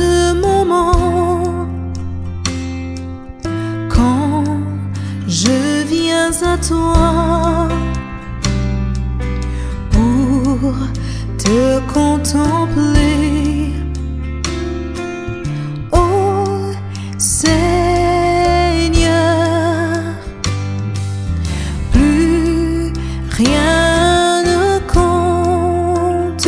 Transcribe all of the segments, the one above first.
ce moment, quand je viens à toi pour te contempler, oh Seigneur, plus rien ne compte,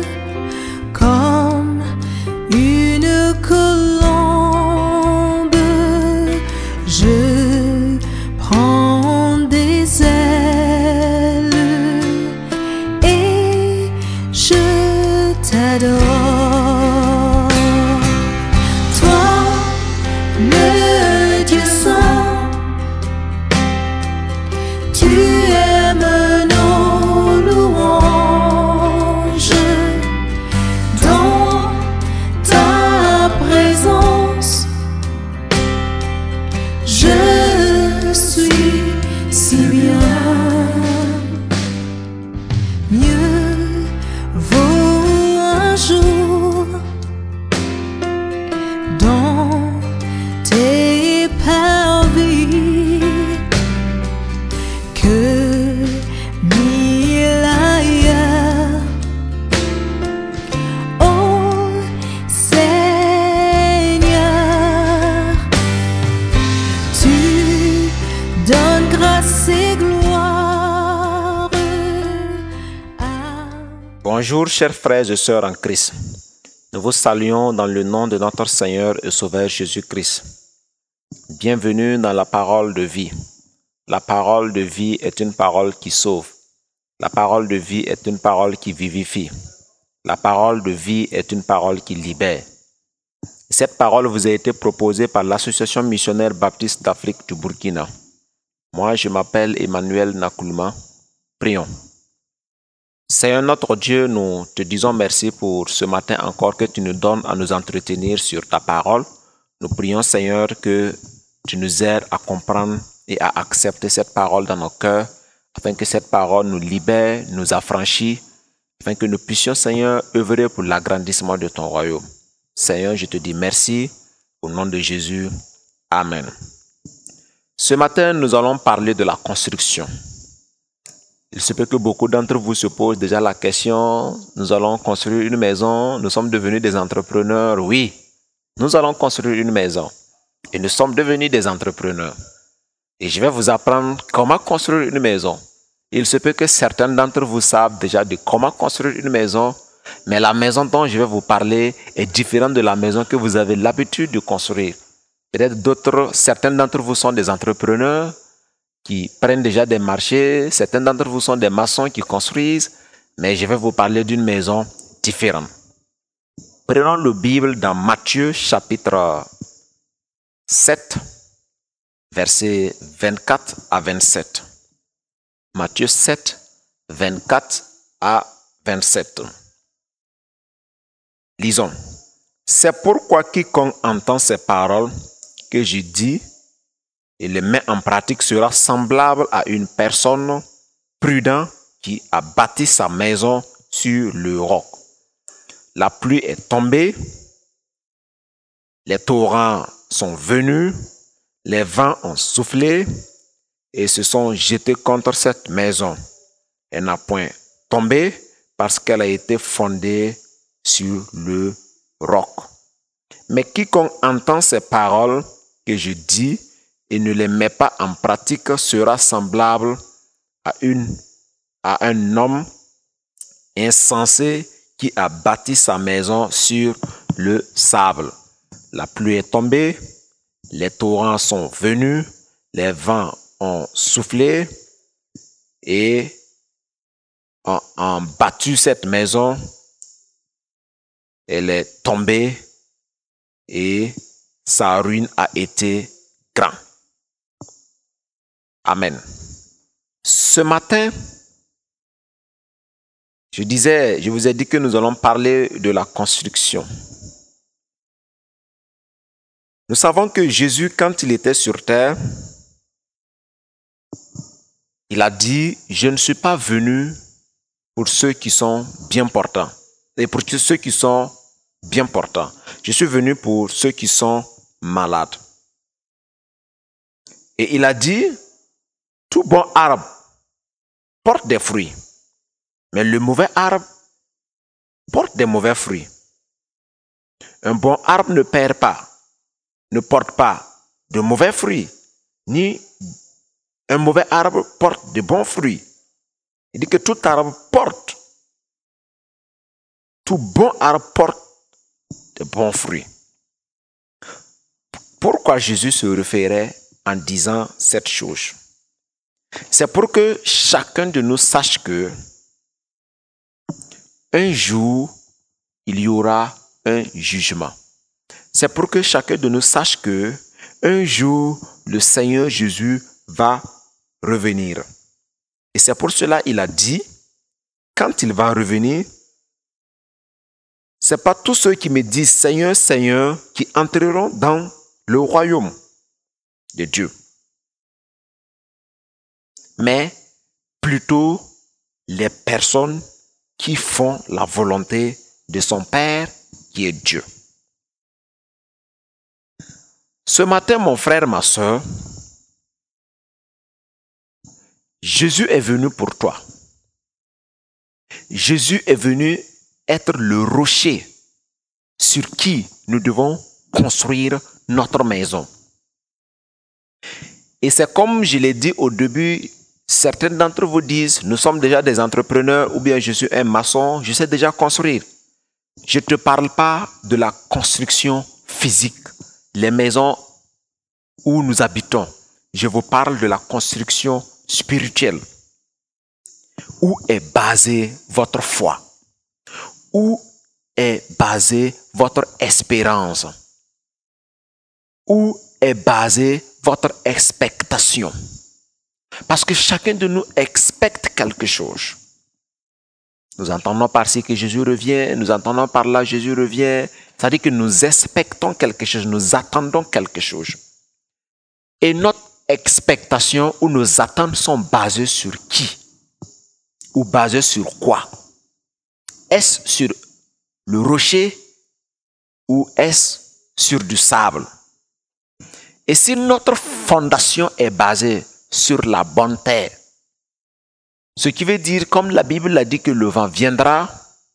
comme une colombe, je prends des ailes et je t'adore. Toi, le Dieu saint, tu aimes nos louanges. Dans ta présence, je suis si bien. Mieux vaut un jour dans tes parvis que 1000 ailleurs. Oh Seigneur, tu donnes grâce et gloire à... Bonjour chers frères et sœurs en Christ. Nous vous saluons dans le nom de notre Seigneur et Sauveur Jésus-Christ. Bienvenue dans la parole de vie. La parole de vie est une parole qui sauve. La parole de vie est une parole qui vivifie. La parole de vie est une parole qui libère. Cette parole vous a été proposée par l'Association missionnaire baptiste d'Afrique du Burkina. Moi, je m'appelle Emmanuel Nakulma. Prions. Seigneur notre Dieu, nous te disons merci pour ce matin encore que tu nous donnes à nous entretenir sur ta parole. Nous prions, Seigneur, que tu nous aides à comprendre et à accepter cette parole dans nos cœurs, afin que cette parole nous libère, nous affranchisse, afin que nous puissions, Seigneur, œuvrer pour l'agrandissement de ton royaume. Seigneur, je te dis merci, au nom de Jésus. Amen. Ce matin, nous allons parler de la construction. Il se peut que beaucoup d'entre vous se posent déjà la question, nous allons construire une maison, nous sommes devenus des entrepreneurs. Oui, nous allons construire une maison et nous sommes devenus des entrepreneurs. Et je vais vous apprendre comment construire une maison. Il se peut que certains d'entre vous savent déjà de comment construire une maison, mais la maison dont je vais vous parler est différente de la maison que vous avez l'habitude de construire. Peut-être certains d'entre vous sont des entrepreneurs qui prennent déjà des marchés, certains d'entre vous sont des maçons qui construisent, mais je vais vous parler d'une maison différente. Prenons la Bible dans Matthieu chapitre 7, versets 24 à 27. Matthieu 7, 24 à 27. Lisons. C'est pourquoi quiconque entend ces paroles que je dis et les met en pratique sera semblable à une personne prudente qui a bâti sa maison sur le roc. La pluie est tombée, les torrents sont venus, les vents ont soufflé et se sont jetés contre cette maison. Elle n'a point tombé parce qu'elle a été fondée sur le roc. Mais quiconque entend ces paroles que je dis et ne les met pas en pratique sera semblable à un homme insensé qui a bâti sa maison sur le sable. La pluie est tombée, les torrents sont venus, les vents ont soufflé et ont battu cette maison. Elle est tombée et sa ruine a été grande. Amen. Ce matin, je vous ai dit que nous allons parler de la construction. Nous savons que Jésus, quand il était sur terre, il a dit, je ne suis pas venu pour ceux qui sont bien portants. Et pour ceux qui sont bien portants. Je suis venu pour ceux qui sont malades. Et il a dit, tout bon arbre porte des fruits, mais le mauvais arbre porte des mauvais fruits. Un bon arbre ne perd pas, ne porte pas de mauvais fruits, ni un mauvais arbre porte de bons fruits. Il dit que tout arbre porte, tout bon arbre porte de bons fruits. Pourquoi Jésus se référait en disant cette chose? C'est pour que chacun de nous sache que un jour, il y aura un jugement. C'est pour que chacun de nous sache que un jour, le Seigneur Jésus va revenir. Et c'est pour cela qu'il a dit, quand il va revenir, ce n'est pas tous ceux qui me disent Seigneur, Seigneur, qui entreront dans le royaume de Dieu, mais plutôt les personnes qui font la volonté de son Père qui est Dieu. Ce matin, mon frère, ma soeur, Jésus est venu pour toi. Jésus est venu être le rocher sur qui nous devons construire notre maison. Et c'est comme je l'ai dit au début, certains d'entre vous disent, nous sommes déjà des entrepreneurs ou bien je suis un maçon, je sais déjà construire. Je ne te parle pas de la construction physique, les maisons où nous habitons. Je vous parle de la construction spirituelle. Où est basée votre foi? Où est basée votre espérance? Où est basée votre expectation? Parce que chacun de nous expecte quelque chose. Nous entendons par-ci que Jésus revient, nous entendons par-là Jésus revient. C'est-à-dire que nous expectons quelque chose, nous attendons quelque chose. Et notre expectation ou nos attentes sont basées sur qui? Ou basées sur quoi? Est-ce sur le rocher ou est-ce sur du sable? Et si notre fondation est basée sur la bonne terre, ce qui veut dire, comme la Bible l'a dit, que le vent viendra,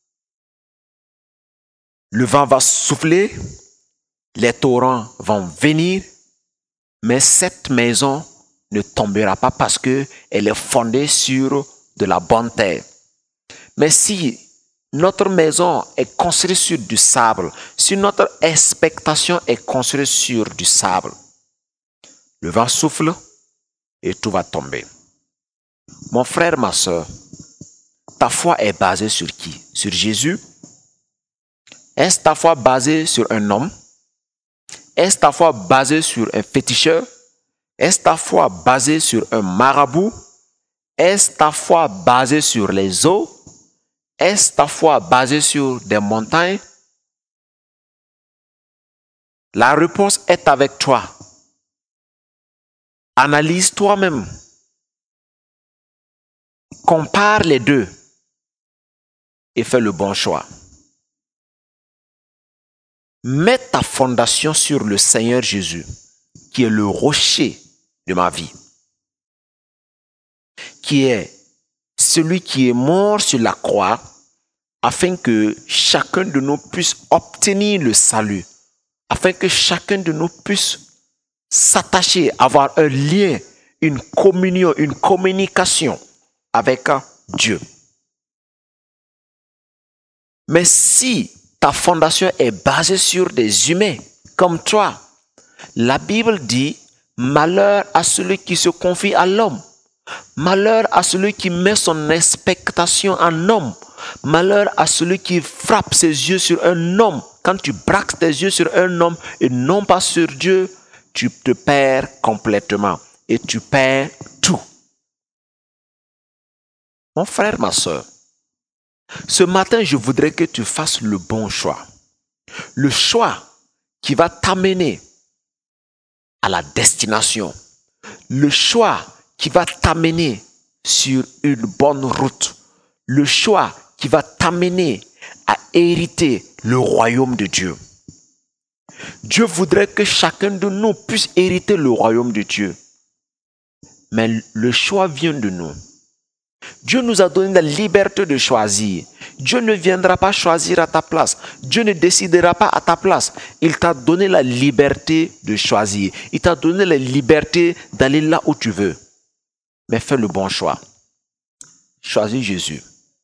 le vent va souffler, les torrents vont venir, mais cette maison ne tombera pas parce qu'elle est fondée sur de la bonne terre. Mais si notre maison est construite sur du sable, si notre expectation est construite sur du sable, le vent souffle et tout va tomber. Mon frère, ma soeur, ta foi est basée sur qui? Sur Jésus? Est-ce ta foi basée sur un homme? Est-ce ta foi basée sur un féticheur? Est-ce ta foi basée sur un marabout? Est-ce ta foi basée sur les eaux? Est-ce ta foi basée sur des montagnes? La réponse est avec toi. Analyse toi-même. Compare les deux et fais le bon choix. Mets ta fondation sur le Seigneur Jésus, qui est le rocher de ma vie, qui est celui qui est mort sur la croix, afin que chacun de nous puisse obtenir le salut, afin que chacun de nous puisse s'attacher, avoir un lien, une communion, une communication avec Dieu. Mais si ta fondation est basée sur des humains comme toi, la Bible dit, malheur à celui qui se confie à l'homme, malheur à celui qui met son expectation en homme, malheur à celui qui frappe ses yeux sur un homme. Quand tu braques tes yeux sur un homme et non pas sur Dieu, tu te perds complètement et tu perds tout. Mon frère, ma soeur, ce matin, je voudrais que tu fasses le bon choix. Le choix qui va t'amener à la destination. Le choix qui va t'amener sur une bonne route. Le choix qui va t'amener à hériter le royaume de Dieu. Dieu voudrait que chacun de nous puisse hériter le royaume de Dieu. Mais le choix vient de nous. Dieu nous a donné la liberté de choisir. Dieu ne viendra pas choisir à ta place. Dieu ne décidera pas à ta place. Il t'a donné la liberté de choisir. Il t'a donné la liberté d'aller là où tu veux. Mais fais le bon choix. Choisis Jésus,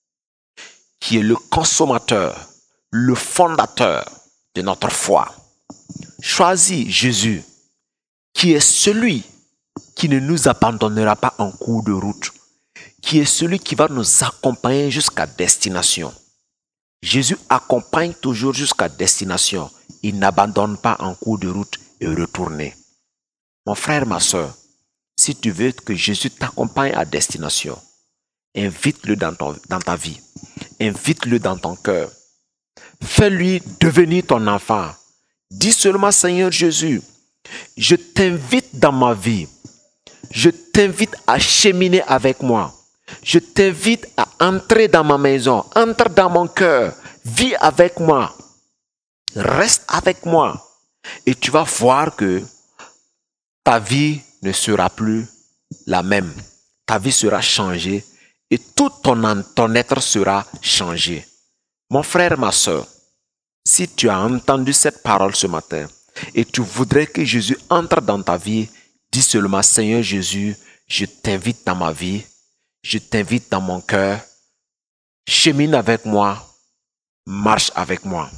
qui est le consommateur, le fondateur de notre foi. Choisis Jésus, qui est celui qui ne nous abandonnera pas en cours de route, qui est celui qui va nous accompagner jusqu'à destination. Jésus accompagne toujours jusqu'à destination. Il n'abandonne pas en cours de route et retourne. Mon frère, ma soeur, si tu veux que Jésus t'accompagne à destination, invite-le dans ta vie. Invite-le dans ton cœur. Fais-lui devenir ton enfant. Dis seulement, Seigneur Jésus, je t'invite dans ma vie. Je t'invite à cheminer avec moi. Je t'invite à entrer dans ma maison. Entre dans mon cœur. Vis avec moi. Reste avec moi. Et tu vas voir que ta vie ne sera plus la même. Ta vie sera changée et tout ton être sera changé. Mon frère, ma soeur, si tu as entendu cette parole ce matin et tu voudrais que Jésus entre dans ta vie, dis seulement, Seigneur Jésus, je t'invite dans ma vie, je t'invite dans mon cœur, chemine avec moi, marche avec moi.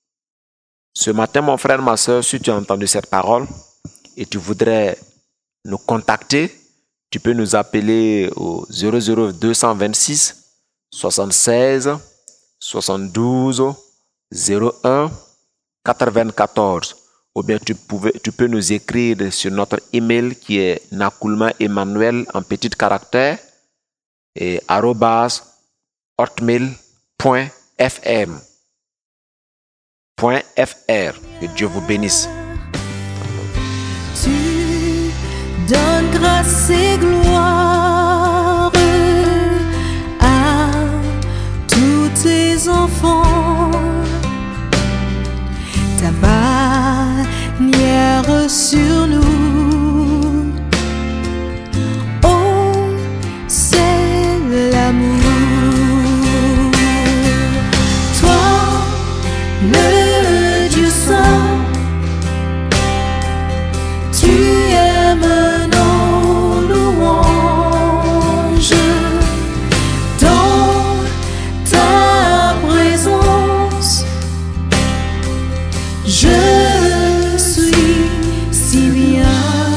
Ce matin, mon frère, ma soeur, si tu as entendu cette parole et tu voudrais nous contacter, tu peux nous appeler au 00226 76 72 01 94 ou bien tu peux nous écrire sur notre email qui est nakoulmaemmanuel en petits caractères et @hotmail.fr. Que Dieu vous bénisse. Tu donnes grâce et gloire à tous tes enfants. Ta bannière sur nous. Oh, c'est l'amour. Toi, le Dieu saint, tu aimes nos louanges. Dans ta présence, je suis si bien.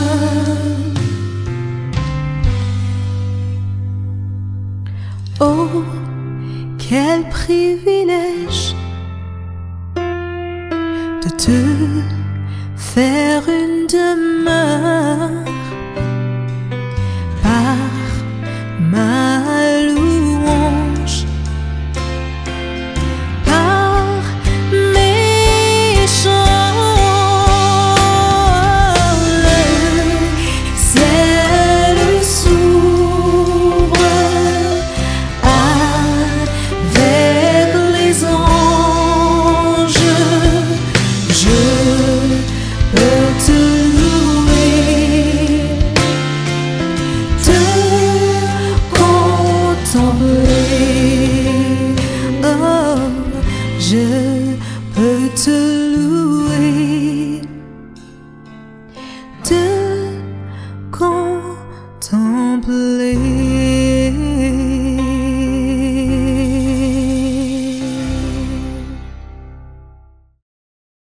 Oh, quel privilège de te faire une demeure